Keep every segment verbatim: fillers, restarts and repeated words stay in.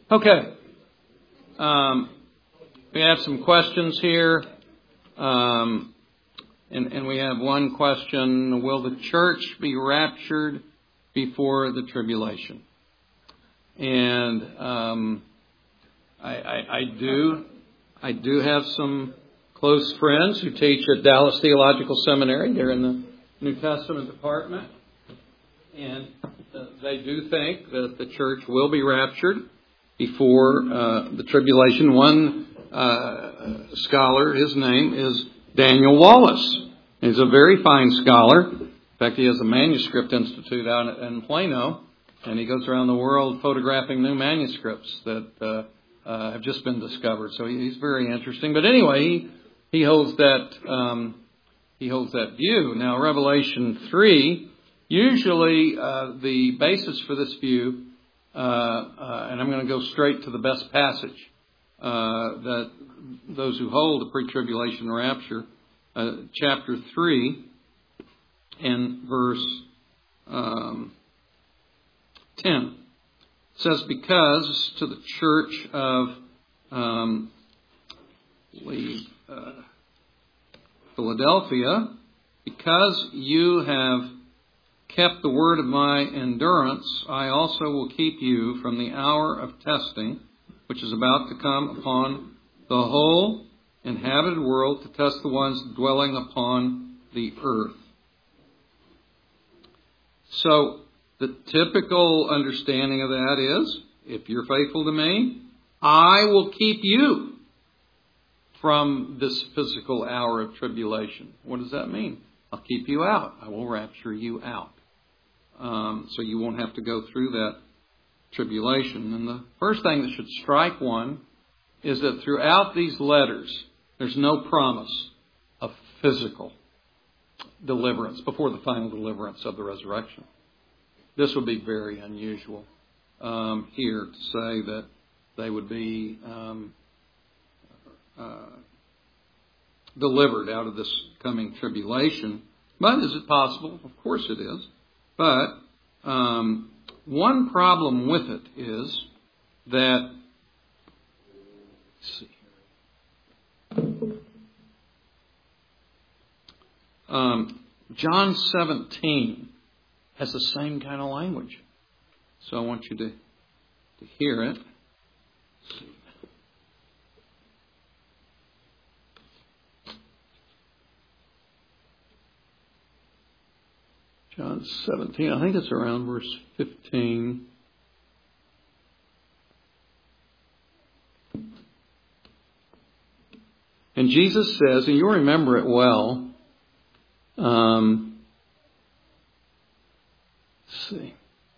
Okay. Um, we have some questions here. Um, and, and we have one question. Will the church be raptured before the tribulation? And um, I, I, I do I do have some close friends who teach at Dallas Theological Seminary. They're in the New Testament department. And uh, they do think that the church will be raptured before uh, the tribulation. One uh, scholar, his name is Daniel Wallace. He's a very fine scholar. In fact, he has a manuscript institute out in Plano, and he goes around the world photographing new manuscripts that uh, uh, have just been discovered. So he's very interesting. But anyway, he, he holds that um, he holds that view. Now, Revelation three, usually uh, the basis for this view. Uh, uh, and I'm going to go straight to the best passage uh, that those who hold the pre-tribulation rapture, uh, chapter three and verse um, ten. It says, because to the church of um, uh, Philadelphia, because you have kept the word of my endurance, I also will keep you from the hour of testing, which is about to come upon the whole inhabited world, to test the ones dwelling upon the earth. So the typical understanding of that is, if you're faithful to me, I will keep you from this physical hour of tribulation. What does that mean? I'll keep you out. I will rapture you out. Um, so you won't have to go through that tribulation. And the first thing that should strike one is that throughout these letters, there's no promise of physical deliverance before the final deliverance of the resurrection. This would be very unusual um, here to say that they would be um, uh, delivered out of this coming tribulation. But is it possible? Of course it is. But um, one problem with it is that, let's see here. Um, John seventeen has the same kind of language. So I want you to, to hear it. Let's see. John seventeen, I think it's around verse fifteen. And Jesus says, and you'll remember it well, um, let's see.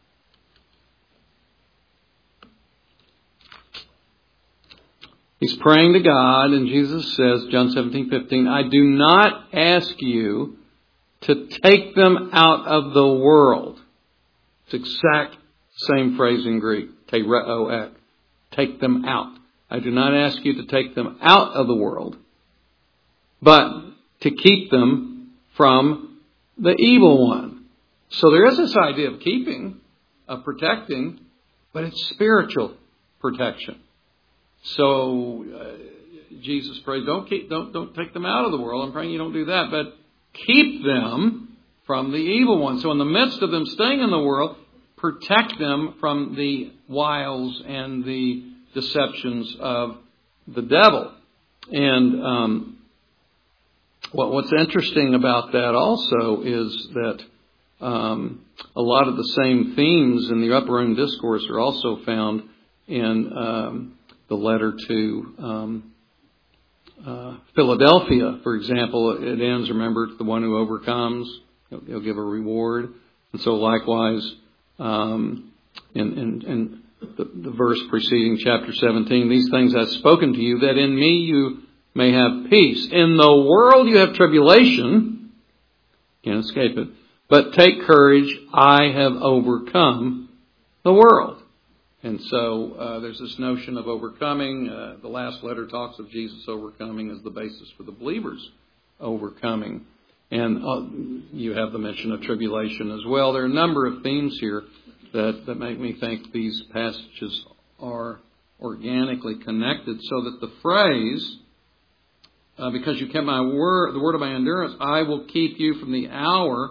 He's praying to God, and Jesus says, John seventeen fifteen, I do not ask you to take them out of the world. It's exact same phrase in Greek. Tereo ek. Take them out. I do not ask you to take them out of the world, but to keep them from the evil one. So there is this idea of keeping, of protecting, but it's spiritual protection. So uh, Jesus prays, don't keep, don't don't take them out of the world. I'm praying you don't do that, but keep them from the evil one. So in the midst of them staying in the world, protect them from the wiles and the deceptions of the devil. And um, what, what's interesting about that also is that um, a lot of the same themes in the Upper Room Discourse are also found in um, the letter to um Uh, Philadelphia, for example. It ends, remember, the one who overcomes, he'll, he'll give a reward. And so likewise, um, in, in, in the, the verse preceding chapter seventeen, these things I've spoken to you, that in me you may have peace. In the world you have tribulation. Can't escape it. But take courage, I have overcome the world. And so uh, there's this notion of overcoming. Uh, the last letter talks of Jesus overcoming as the basis for the believers overcoming. And uh, you have the mention of tribulation as well. There are a number of themes here that, that make me think these passages are organically connected, so that the phrase, uh, because you kept my word, the word of my endurance, I will keep you from the hour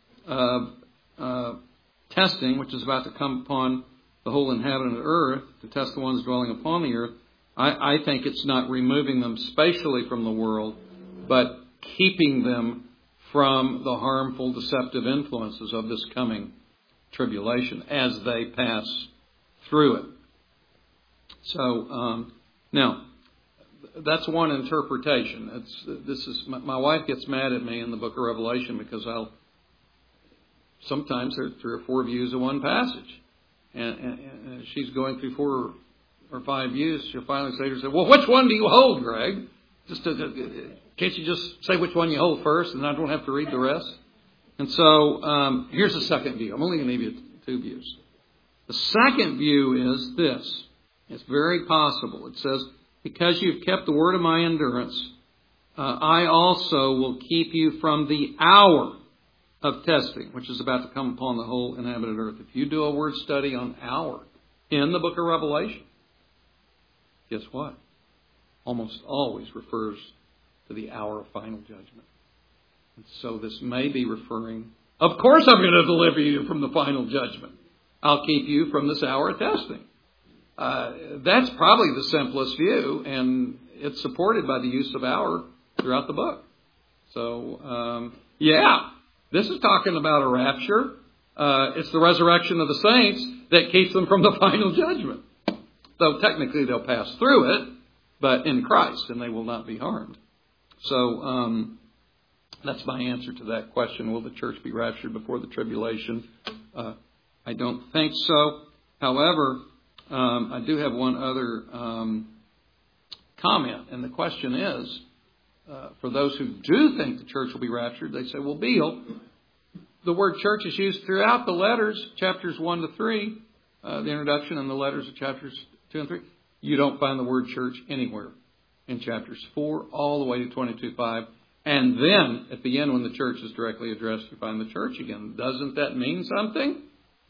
of uh, testing, which is about to come upon the whole inhabitant of the earth, to test the ones dwelling upon the earth. I, I think it's not removing them spatially from the world, but keeping them from the harmful, deceptive influences of this coming tribulation as they pass through it. So, um, now, that's one interpretation. It's, this is my, my wife gets mad at me in the book of Revelation because I'll sometimes there are three or four views of one passage. And, and, and she's going through four or five views. She'll finally say to herself, well, which one do you hold, Greg? Just to, to, can't you just say which one you hold first and I don't have to read the rest? And so um, here's the second view. I'm only going to give you two views. The second view is this. It's very possible. It says, because you've kept the word of my endurance, uh, I also will keep you from the hour of testing, which is about to come upon the whole inhabited earth. If you do a word study on hour in the book of Revelation, guess what? Almost always refers to the hour of final judgment. And so this may be referring, of course I'm going to deliver you from the final judgment. I'll keep you from this hour of testing. Uh, that's probably the simplest view, and it's supported by the use of hour throughout the book. So, um, yeah, this is talking about a rapture. Uh, it's the resurrection of the saints that keeps them from the final judgment. Though technically they'll pass through it, but in Christ, and they will not be harmed. So, um, that's my answer to that question. Will the church be raptured before the tribulation? Uh, I don't think so. However, um, I do have one other um, comment, and the question is, uh, for those who do think the church will be raptured, they say, well, Beale, the word church is used throughout the letters, chapters one to three, uh, the introduction and the letters of chapters two and three. You don't find the word church anywhere in chapters four all the way to twenty-two five. And then, at the end, when the church is directly addressed, you find the church again. Doesn't that mean something?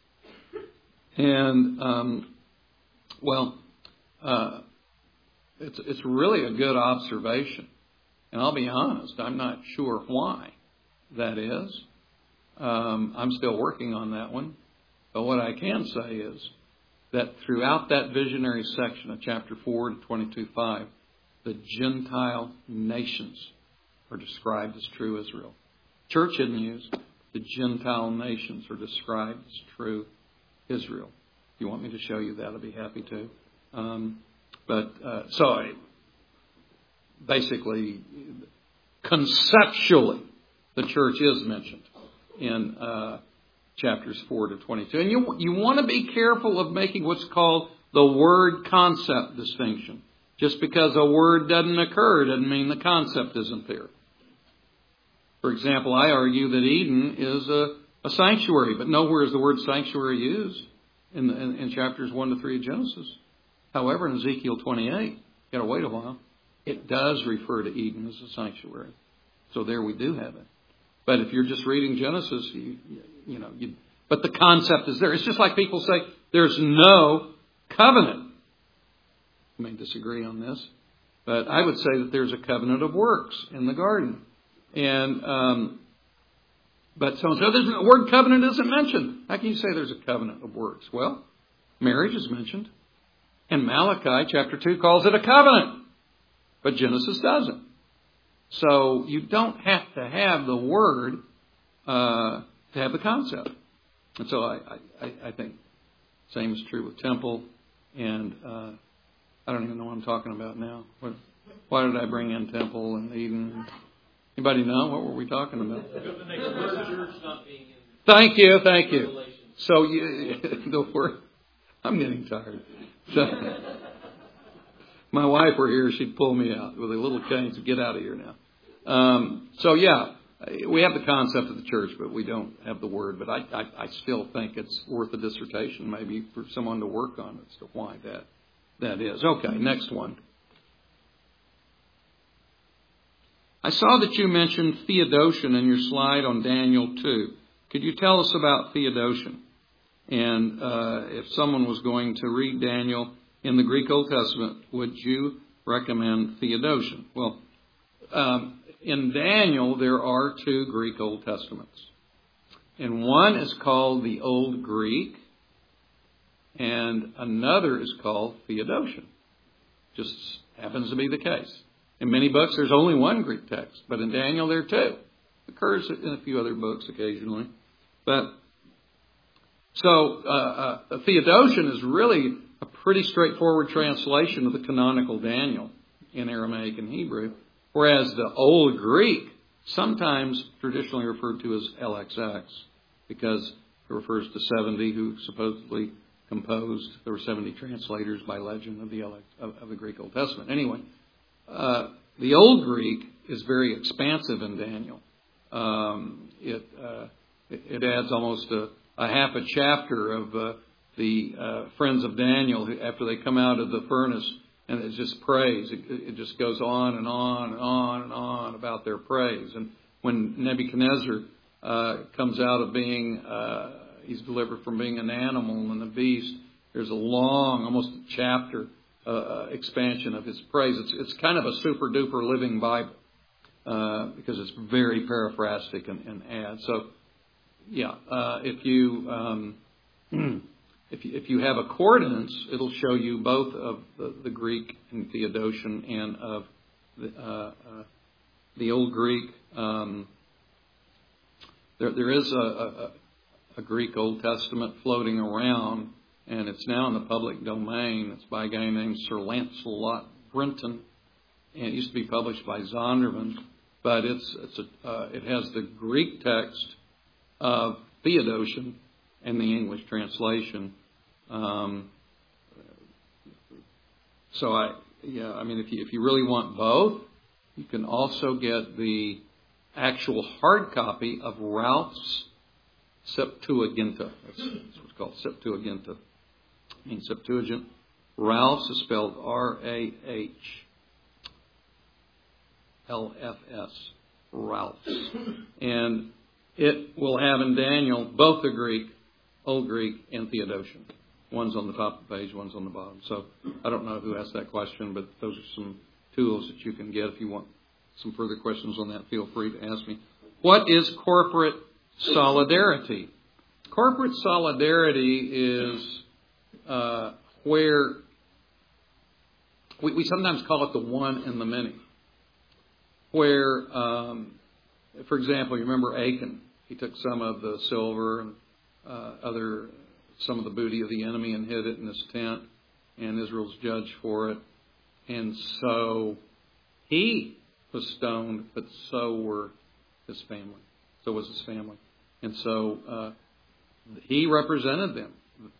And, um, well, uh, it's it's really a good observation. And I'll be honest, I'm not sure why that is. Um, I'm still working on that one. But what I can say is that throughout that visionary section of chapter four to twenty-two five, the Gentile nations are described as true Israel. Church isn't used. The Gentile nations are described as true Israel. If you want me to show you that, I'll be happy to. Um, but uh, so I, basically, conceptually, the church is mentioned in uh, chapters four to twenty-two. And you you want to be careful of making what's called the word concept distinction. Just because a word doesn't occur doesn't mean the concept isn't there. For example, I argue that Eden is a, a sanctuary, but nowhere is the word sanctuary used in, the, in, in chapters one to three of Genesis. However, in Ezekiel twenty-eight, you got to wait a while, it does refer to Eden as a sanctuary. So there we do have it. But if you're just reading Genesis, you, you know, you, but the concept is there. It's just like people say there's no covenant. You may disagree on this, but I would say that there's a covenant of works in the garden. And, um, but someone says, the word covenant isn't mentioned. How can you say there's a covenant of works? Well, marriage is mentioned. And Malachi chapter two calls it a covenant. But Genesis doesn't. So you don't have to have the word uh, to have the concept. And so I, I, I think same is true with temple. And uh, I don't even know what I'm talking about now. What, why did I bring in temple and Eden? Anybody know? What were we talking about? Thank you, thank you. So you, the word, I'm getting tired. So, my wife were here, she'd pull me out with a little cane to get out of here now. Um, so yeah, we have the concept of the church, but we don't have the word. But I, I, I still think it's worth a dissertation, maybe for someone to work on as to why that that is. Okay, next one. I saw that you mentioned Theodotion in your slide on Daniel two. Could you tell us about Theodotion? And uh, if someone was going to read Daniel in the Greek Old Testament would you recommend Theodotion? Well, um, in Daniel, there are two Greek Old Testaments. And one is called the Old Greek, and another is called Theodotion. Just happens to be the case. In many books, there's only one Greek text, but in Daniel, there are two. It occurs in a few other books occasionally. But so uh, uh, Theodotion is really a pretty straightforward translation of the canonical Daniel in Aramaic and Hebrew, whereas the Old Greek, sometimes traditionally referred to as L X X, because it refers to seventy who supposedly composed. There were seventy translators by legend of the L X, of, of the Greek Old Testament. Anyway, uh, the Old Greek is very expansive in Daniel. Um, it, uh, it it adds almost a, a half a chapter of uh, the uh, friends of Daniel who, after they come out of the furnace, and it's just praise. It, it just goes on and on and on and on about their praise. And when Nebuchadnezzar uh, comes out of being, uh, he's delivered from being an animal and a beast, there's a long, almost a chapter uh, expansion of his praise. It's, it's kind of a super duper living Bible uh, because it's very paraphrastic and, and adds. So, yeah, uh, if you um, if you, if you have accordance, it'll show you both of the, the Greek and Theodotion and of the, uh, uh, the Old Greek. Um, there, there is a, a, a Greek Old Testament floating around, and it's now in the public domain. It's by a guy named Sir Lancelot Brenton, and it used to be published by Zondervan. But it's it's a, uh, it has the Greek text of Theodotion and the English translation. Um, so I, yeah, I mean, if you if you really want both, you can also get the actual hard copy of Ralph's Septuaginta. That's, that's what's called Septuaginta. I mean Septuagint. Ralph's is spelled R A H L F S. Ralph's, and it will have in Daniel both the Greek, Old Greek, and Theodotion. One's on the top of the page, one's on the bottom. So I don't know who asked that question, but those are some tools that you can get. If you want some further questions on that, feel free to ask me. What is corporate solidarity? Corporate solidarity is uh, where we, we sometimes call it the one and the many. Where, um, for example, you remember Achan. He took some of the silver and uh, other, some of the booty of the enemy and hid it in his tent, and Israel's judged for it. And so he was stoned, but so were his family. So was his family. And so uh, he represented them.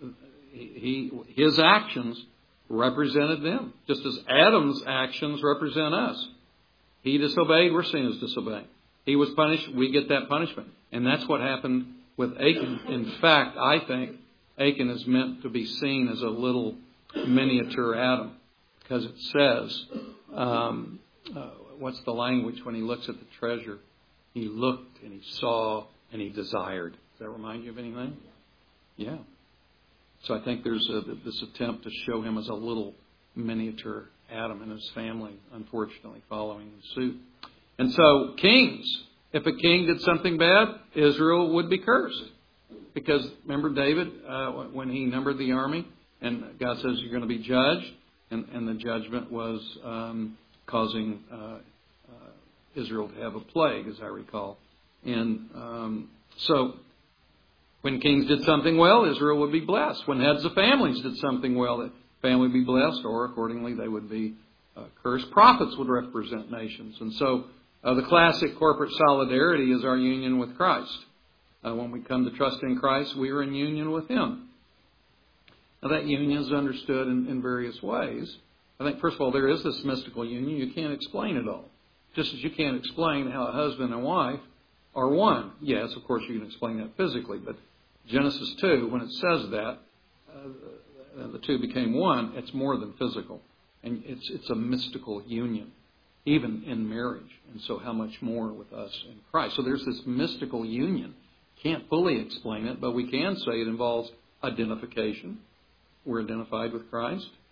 He, he, his actions represented them, just as Adam's actions represent us. He disobeyed, we're seen as disobeying. He was punished, we get that punishment. And that's what happened with Achan. In fact, I think Achan is meant to be seen as a little miniature Adam. Because it says, um, uh, what's the language when he looks at the treasure? He looked and he saw and he desired. Does that remind you of anything? Yeah. So I think there's a, this attempt to show him as a little miniature Adam and his family, unfortunately, following suit. And so kings, if a king did something bad, Israel would be cursed. Because remember David, uh, when he numbered the army, and God says you're going to be judged, and, and the judgment was um, causing uh, uh, Israel to have a plague, as I recall. And um, so when kings did something well, Israel would be blessed. When heads of families did something well, the family would be blessed, or accordingly they would be uh, cursed. Prophets would represent nations. And so uh, the classic corporate solidarity is our union with Christ. Uh, when we come to trust in Christ, we are in union with Him. Now that union is understood in, in various ways. I think, first of all, there is this mystical union. You can't explain it all. Just as you can't explain how a husband and wife are one. Yes, of course you can explain that physically, but Genesis two, when it says that, uh, the two became one, it's more than physical. And it's it's a mystical union, even in marriage. And so how much more with us in Christ. So there's this mystical union. Can't fully explain it, but we can say it involves identification. We're identified with Christ.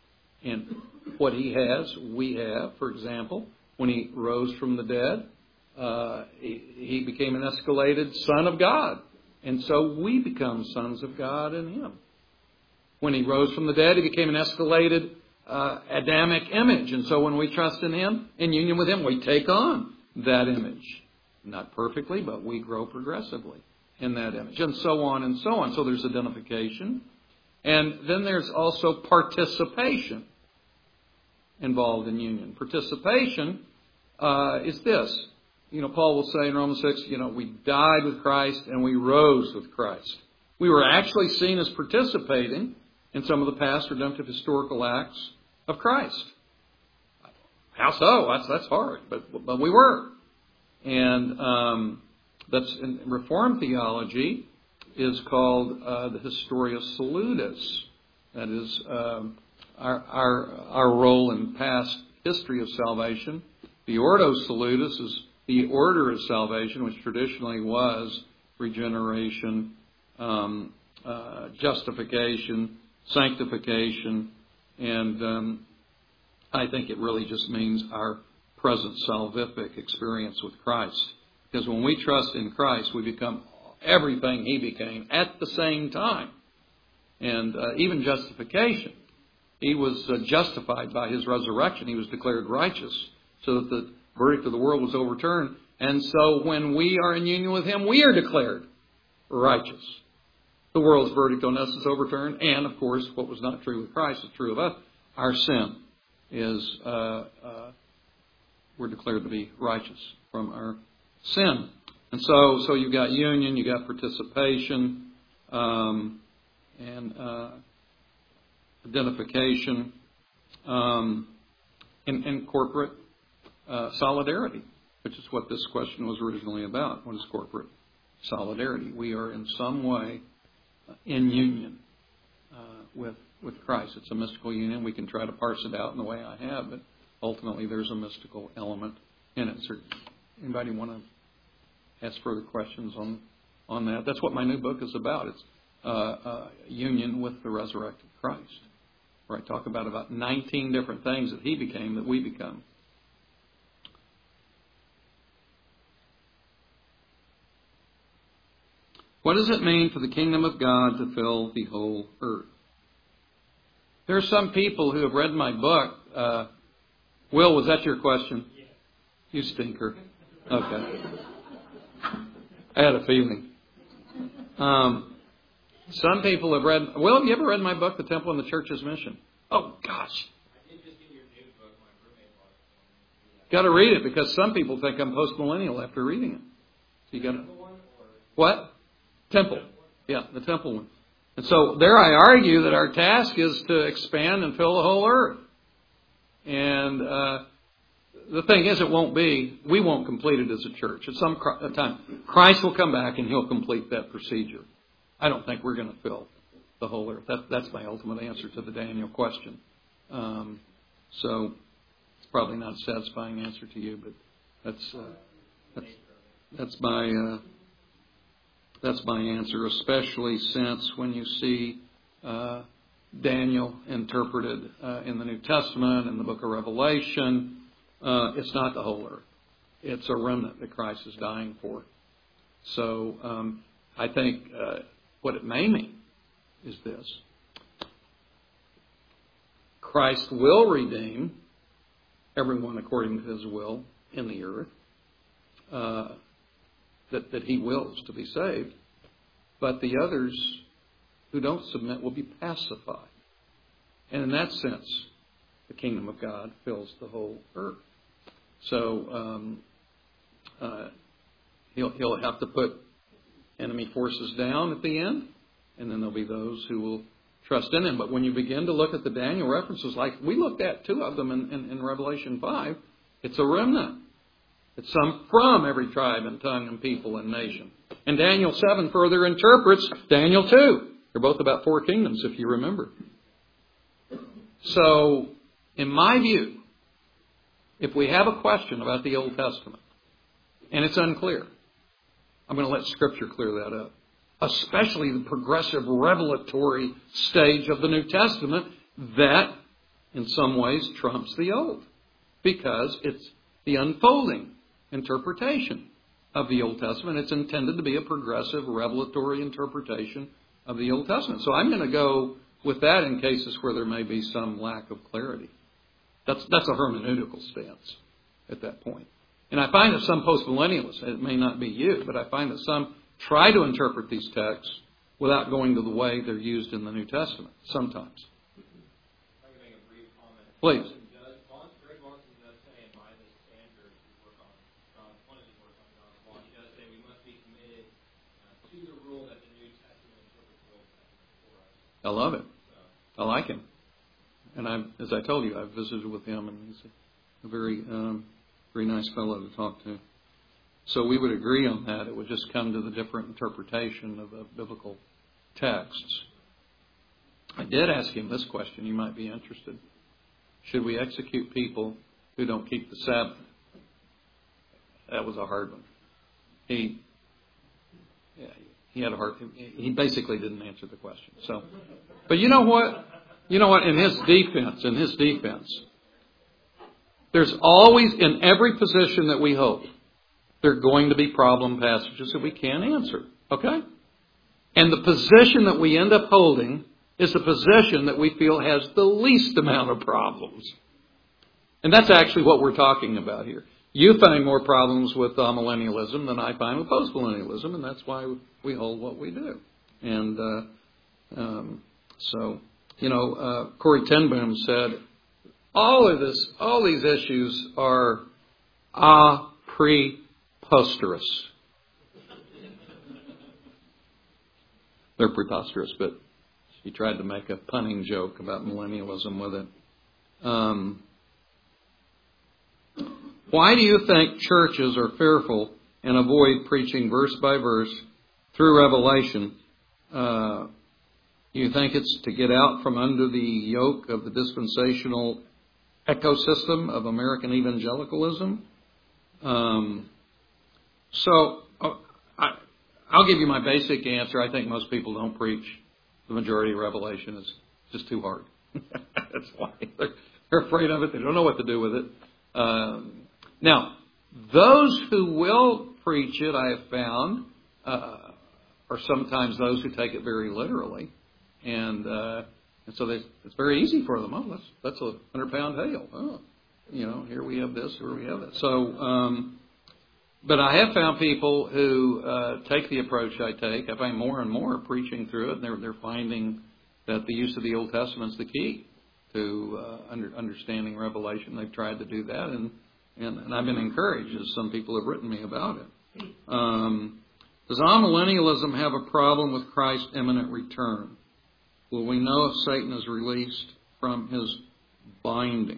And what He has, we have. For example, when He rose from the dead, uh, he, he became an escalated Son of God. And so we become sons of God in Him. When He rose from the dead, He became an escalated uh, Adamic image. And so when we trust in Him, in union with Him, we take on that image. Not perfectly, but we grow progressively in that image. And so on and so on. So there's identification. And then there's also participation involved in union. Participation uh, is this. You know, Paul will say in Romans six, you know, we died with Christ and we rose with Christ. We were actually seen as participating in some of the past redemptive historical acts of Christ. How so? That's, that's hard, but, but we were. And um, that's in Reformed theology is called uh, the Historia Salutis. That is um, our, our our role in past history of salvation. The Ordo Salutis is the order of salvation, which traditionally was regeneration, um, uh, justification, sanctification, and um, I think it really just means our present salvific experience with Christ. Because when we trust in Christ, we become everything He became at the same time. And uh, even justification. He was uh, justified by His resurrection. He was declared righteous so that the verdict of the world was overturned. And so when we are in union with Him, we are declared righteous. The world's verdict on us is overturned. And, of course, what was not true with Christ is true of us. Our sin is... Uh, uh, we're declared to be righteous from our sin. And so so you've got union, you've got participation, um, and uh, identification, um, and, and corporate uh, solidarity, which is what this question was originally about. What is corporate solidarity? We are in some way in union uh, with, with Christ. It's a mystical union. We can try to parse it out in the way I have, but ultimately, there's a mystical element in it. So anybody want to ask further questions on on that? That's what my new book is about. It's uh, uh, union with the resurrected Christ, where I talk about about nineteen different things that He became that we become. What does it mean for the kingdom of God to fill the whole earth? There are some people who have read my book. Uh, Will, was that your question? Yes. You stinker. Okay. I had a feeling. Um, some people have read... Will, have you ever read my book, The Temple and the Church's Mission? Oh, gosh. I did just get your new book. My roommate bought it. Got to read it, because some people think I'm post-millennial after reading it. So you got to... What? Temple. Yeah, the temple one. And so there I argue that our task is to expand and fill the whole earth. And uh, the thing is, it won't be, we won't complete it as a church. At some time, Christ will come back and He'll complete that procedure. I don't think we're going to fill the whole earth. That, that's my ultimate answer to the Daniel question. Um, so it's probably not a satisfying answer to you, but that's uh, that's, that's my uh, that's my answer. Especially since when you see Uh, Daniel interpreted uh, in the New Testament, in the book of Revelation, uh, it's not the whole earth. It's a remnant that Christ is dying for. So um, I think uh, what it may mean is this. Christ will redeem everyone according to His will in the earth, uh, that, that He wills to be saved. But the others who don't submit will be pacified. And in that sense, the kingdom of God fills the whole earth. So um, uh, he'll, he'll have to put enemy forces down at the end, and then there'll be those who will trust in Him. But when you begin to look at the Daniel references, like we looked at two of them in, in, in Revelation five, it's a remnant. It's some from every tribe and tongue and people and nation. And Daniel seven further interprets Daniel two. They're both about four kingdoms, if you remember. So, in my view, if we have a question about the Old Testament, and it's unclear, I'm going to let Scripture clear that up. Especially the progressive revelatory stage of the New Testament that in some ways trumps the Old, because it's the unfolding interpretation of the Old Testament. It's intended to be a progressive, revelatory interpretation of the Old Testament. So I'm going to go with that in cases where there may be some lack of clarity. That's that's a hermeneutical stance at that point. And I find that some postmillennialists, it may not be you, but I find that some try to interpret these texts without going to the way they're used in the New Testament, sometimes. I can make a brief comment. Please. Greg Lawson does say, and by this standard, we work on John, one of his work on John's Law, he does say we must be committed uh, to the rule that the New Testament interprets the Old Testament for us. I love it. So. I like him. And I, as I told you, I've visited with him, and he's a very, um, very nice fellow to talk to. So we would agree on that. It would just come to the different interpretation of the biblical texts. I did ask him this question. You might be interested. Should we execute people who don't keep the Sabbath? That was a hard one. He, yeah, he had a hard. He basically didn't answer the question. So, but you know what? You know what? In his defense, in his defense, there's always, in every position that we hold, there are going to be problem passages that we can't answer. Okay? And the position that we end up holding is the position that we feel has the least amount of problems. And that's actually what we're talking about here. You find more problems with uh, millennialism than I find with postmillennialism, and that's why we hold what we do. And uh, um, so, you know, uh, Corrie ten Boom said, all of this, all these issues are a preposterous. They're preposterous, but she tried to make a punning joke about millennialism with it. Um, why do you think churches are fearful and avoid preaching verse by verse through Revelation? Uh, you think it's to get out from under the yoke of the dispensational ecosystem of American evangelicalism? Um, so uh, I, I'll give you my basic answer. I think most people don't preach the majority of Revelation. It's just too hard. That's why they're, they're afraid of it. They don't know what to do with it. Um, now, those who will preach it, I have found, uh, are sometimes those who take it very literally. And, uh, and so they, it's very easy for them. Oh, that's, that's a hundred-pound hail. Oh, you know, here we have this, here we have that. So, um, but I have found people who uh, take the approach I take. I find more and more preaching through it, and they're, they're finding that the use of the Old Testament is the key to uh, under, understanding Revelation. They've tried to do that, and, and, and I've been encouraged, as some people have written me about it. Um, does amillennialism have a problem with Christ's imminent return? Will we know if Satan is released from his binding?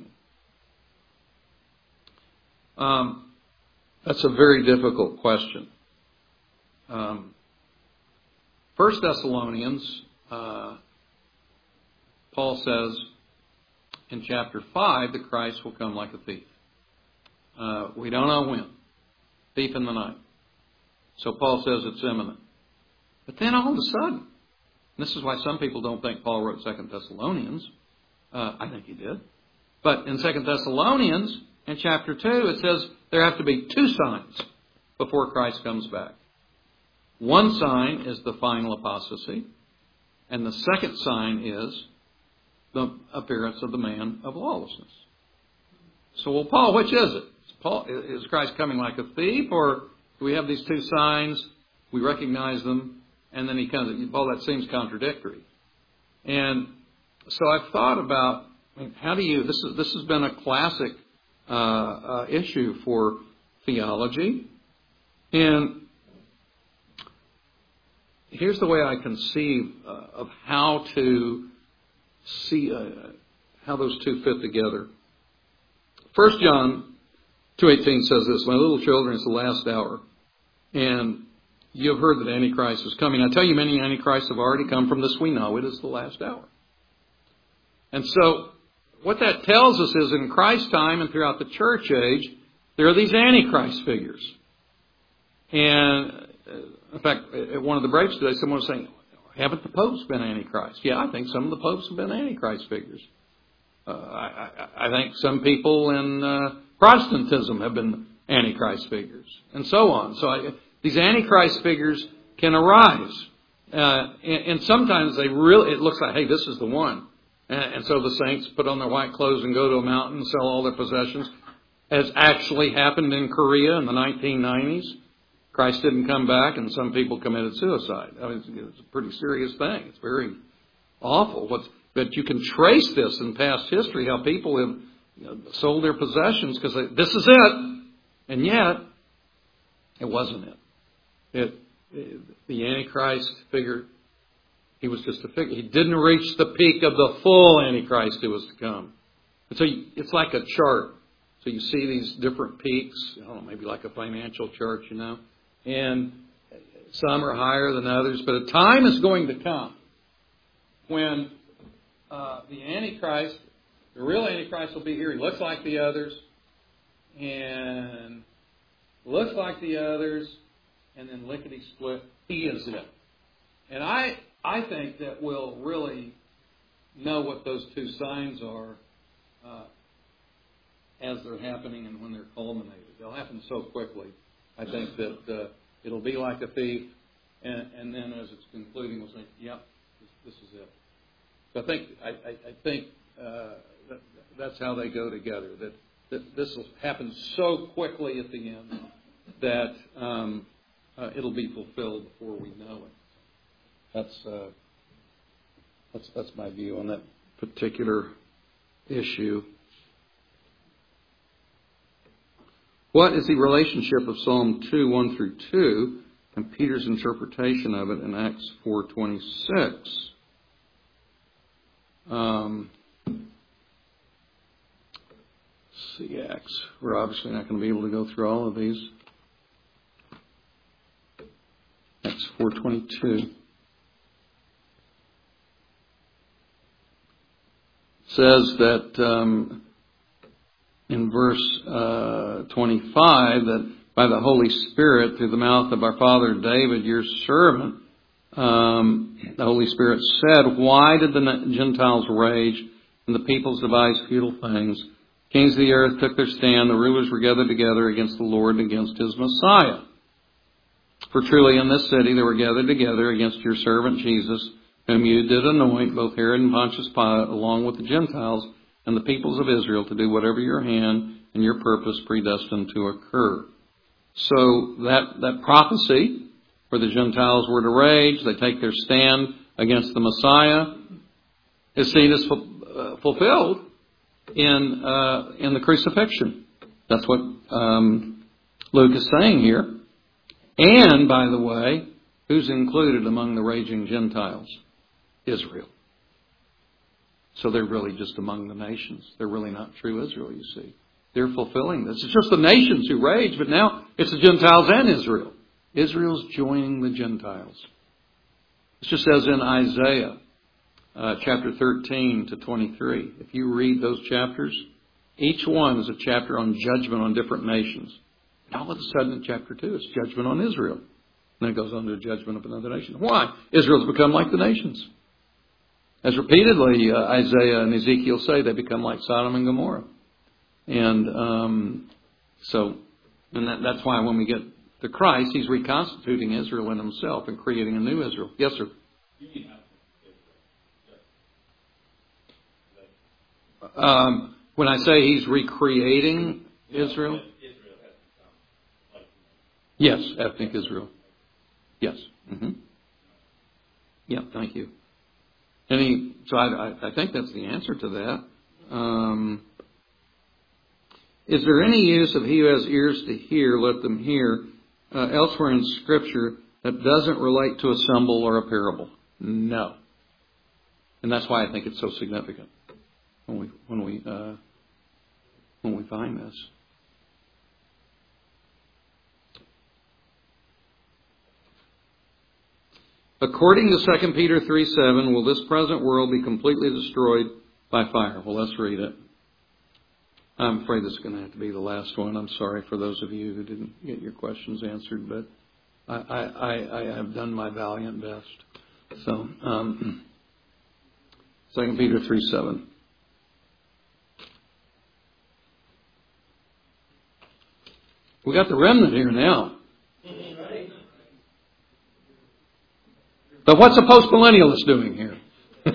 Um, that's a very difficult question. Um, First Thessalonians, uh, Paul says in chapter five that Christ will come like a thief. Uh, we don't know when. Thief in the night. So Paul says it's imminent. But then all of a sudden, this is why some people don't think Paul wrote Second Thessalonians. Uh, I think he did. But in Second Thessalonians, in chapter two, it says there have to be two signs before Christ comes back. One sign is the final apostasy, and the second sign is the appearance of the man of lawlessness. So, well, Paul, which is it? Is, Paul, is Christ coming like a thief, or do we have these two signs, we recognize them, and then he comes? Paul, that seems contradictory. And so I've thought about, I mean, how do you? This is this has been a classic uh, uh, issue for theology, and here's the way I conceive uh, of how to see uh, how those two fit together. First John two eighteen says this: "My little children, it's the last hour, and you have heard that Antichrist is coming. I tell you, many Antichrists have already come. From this we know it is the last hour." And so, what that tells us is, in Christ's time and throughout the church age, there are these Antichrist figures. And in fact, at one of the breaks today, someone was saying, "Haven't the popes been Antichrist?" Yeah, I think some of the popes have been Antichrist figures. Uh, I, I, I think some people in uh, Protestantism have been Antichrist figures, and so on. So I, these Antichrist figures can arise, uh, and, and sometimes they really it looks like, hey, this is the one, and, and so the saints put on their white clothes and go to a mountain and sell all their possessions, as actually happened in Korea in the nineteen nineties. Christ didn't come back, and some people committed suicide. I mean, it's, it's a pretty serious thing. It's very awful. What's, but you can trace this in past history, how people have you know, sold their possessions because this is it. And yet, it wasn't it. It, it. The Antichrist figure, he was just a figure. He didn't reach the peak of the full Antichrist who was to come. And so you, it's like a chart. So you see these different peaks, I don't know, maybe like a financial chart, you know. And some are higher than others. But a time is going to come when uh, the Antichrist, the real Antichrist will be here. He looks like the others. And looks like the others. And then lickety-split, he is it. And I, I think that we'll really know what those two signs are uh, as they're happening and when they're culminated. They'll happen so quickly. I think that uh, it'll be like a thief, and, and then as it's concluding, we'll say, "Yep, this, this is it." So I think I, I, I think uh, that, that's how they go together. That, that this will happen so quickly at the end that um, uh, it'll be fulfilled before we know it. That's uh, that's that's my view on that particular issue. What is the relationship of Psalm two, one through two, and Peter's interpretation of it in Acts four twenty-six? Um, let's see, Acts. We're obviously not going to be able to go through all of these. Acts four twenty-two. Says that um, in verse uh, twenty-five that by the Holy Spirit, through the mouth of our father David, your servant, um, the Holy Spirit said, "Why did the Gentiles rage and the peoples devise futile things? Kings of the earth took their stand, the rulers were gathered together against the Lord and against his Messiah. For truly in this city they were gathered together against your servant Jesus, whom you did anoint, both Herod and Pontius Pilate, along with the Gentiles and the peoples of Israel, to do whatever your hand and your purpose predestined to occur." So that, that prophecy where the Gentiles were to rage, they take their stand against the Messiah, is seen as uh, fulfilled in uh, in the crucifixion. That's what um, Luke is saying here. And, by the way, who's included among the raging Gentiles? Israel. So they're really just among the nations. They're really not true Israel, you see. They're fulfilling this. It's just the nations who rage, but now it's the Gentiles and Israel. Israel's joining the Gentiles. It's just as in Isaiah uh, chapter thirteen to twenty-three. If you read those chapters, each one is a chapter on judgment on different nations. And all of a sudden in chapter two, it's judgment on Israel. And then it goes on to the judgment of another nation. Why? Israel's become like the nations. As repeatedly uh, Isaiah and Ezekiel say, they become like Sodom and Gomorrah. And um, so, and that, that's why when we get to Christ, He's reconstituting Israel in Himself and creating a new Israel. Yes, sir? Um, when I say He's recreating Israel? Yes, ethnic Israel. Yes. Mm-hmm. Yeah, thank you. Any, so I, I think that's the answer to that. Um, is there any use of he who has ears to hear, let them hear, uh, elsewhere in Scripture that doesn't relate to a symbol or a parable? No. And that's why I think it's so significant when we when we uh, when we find this. According to Second Peter three seven, will this present world be completely destroyed by fire? Well, let's read it. I'm afraid this is going to have to be the last one. I'm sorry for those of you who didn't get your questions answered, but I, I, I, I have done my valiant best. So, um, Second Peter three seven. We got the remnant here now. But what's a postmillennialist doing here? Fight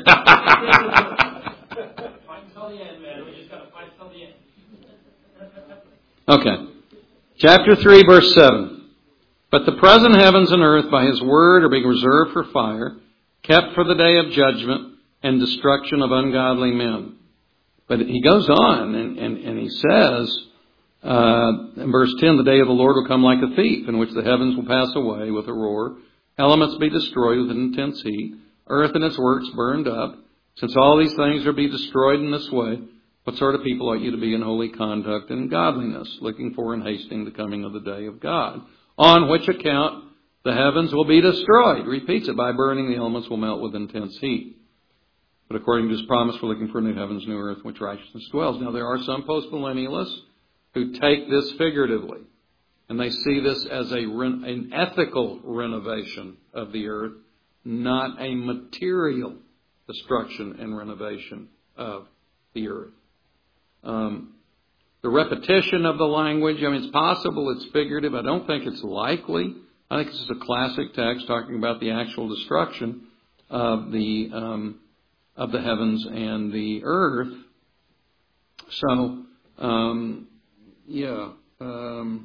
till the end, man. We just got to fight till the end. Okay. Chapter three, verse seven. But the present heavens and earth by His word are being reserved for fire, kept for the day of judgment and destruction of ungodly men. But he goes on and, and, and he says, uh, in verse ten, the day of the Lord will come like a thief, in which the heavens will pass away with a roar, elements be destroyed with intense heat, earth and its works burned up. Since all these things are to be destroyed in this way, what sort of people ought you to be in holy conduct and godliness, looking for and hasting the coming of the day of God, on which account the heavens will be destroyed. Repeats it, by burning the elements will melt with intense heat. But according to His promise, we're looking for new heavens, new earth, in which righteousness dwells. Now, there are some postmillennialists who take this figuratively, and they see this as a an ethical renovation of the earth, not a material destruction and renovation of the earth. Um, the repetition of the language, I mean, it's possible it's figurative. I don't think it's likely. I think this is a classic text talking about the actual destruction of the um, of the heavens and the earth. So, um, yeah, um,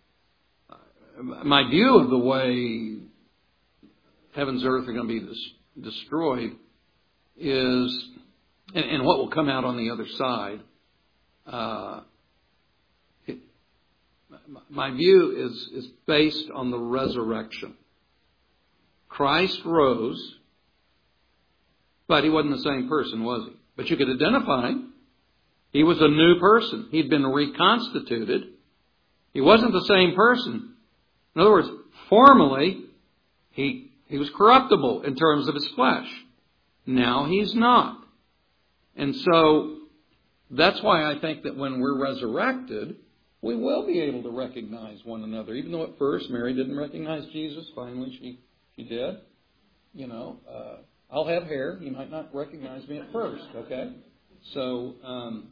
my view of the way heavens and earth are going to be des- destroyed is, and, and what will come out on the other side, uh, it, my view is, is based on the resurrection. Christ rose, but He wasn't the same person, was He? But you could identify Him. He was a new person. He'd been reconstituted. He wasn't the same person. In other words, formally, he, he was corruptible in terms of His flesh. Now He's not. And so, that's why I think that when we're resurrected, we will be able to recognize one another. Even though at first Mary didn't recognize Jesus, finally she, she did. You know, uh, I'll have hair. You might not recognize me at first, okay? So, um,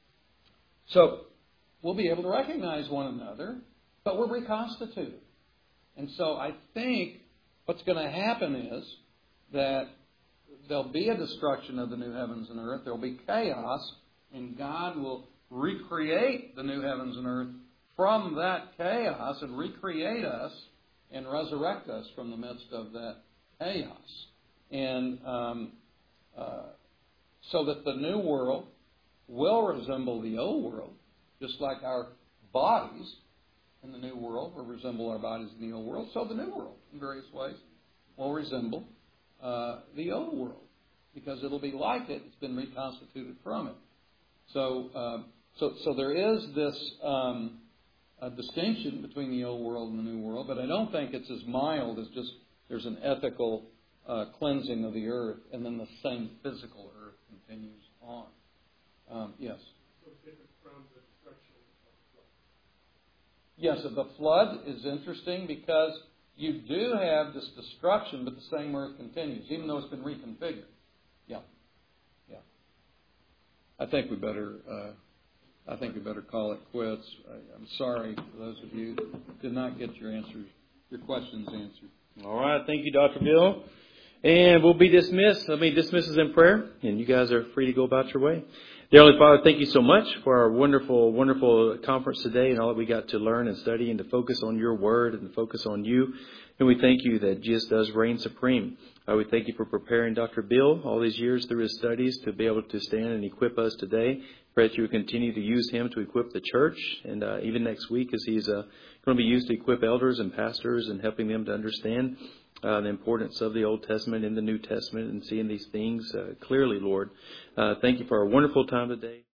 so we'll be able to recognize one another, but we're reconstituted. And so I think what's going to happen is that there'll be a destruction of the new heavens and earth. There'll be chaos, and God will recreate the new heavens and earth from that chaos and recreate us and resurrect us from the midst of that chaos. And um, uh, so that the new world will resemble the old world, just like our bodies in the new world will resemble our bodies in the old world. So the new world, in various ways, will resemble uh, the old world, because it'll be like it. It's been reconstituted from it. So, uh, so, so there is this um, a distinction between the old world and the new world, but I don't think it's as mild as just there's an ethical Uh, cleansing of the earth, and then the same physical earth continues on. Um, yes? So different from the destruction of the flood. Yes, so the flood is interesting because you do have this destruction, but the same earth continues, even though it's been reconfigured. Yeah. Yeah. I think we better, uh, I think we better call it quits. I, I'm sorry for those of you who did not get your answers, your questions answered. All right. Thank you, Doctor Bill. And we'll be dismissed. Let me dismiss us in prayer, and you guys are free to go about your way. Dear Heavenly Father, thank you so much for our wonderful, wonderful conference today and all that we got to learn and study and to focus on your word and to focus on you. And we thank you that Jesus does reign supreme. Uh, we thank you for preparing Doctor Bill all these years through his studies to be able to stand and equip us today. Pray that you would continue to use him to equip the church, and uh, even next week as he's uh, going to be used to equip elders and pastors and helping them to understand Uh, the importance of the Old Testament and the New Testament and seeing these things uh, clearly, Lord. Uh, thank you for our wonderful time today.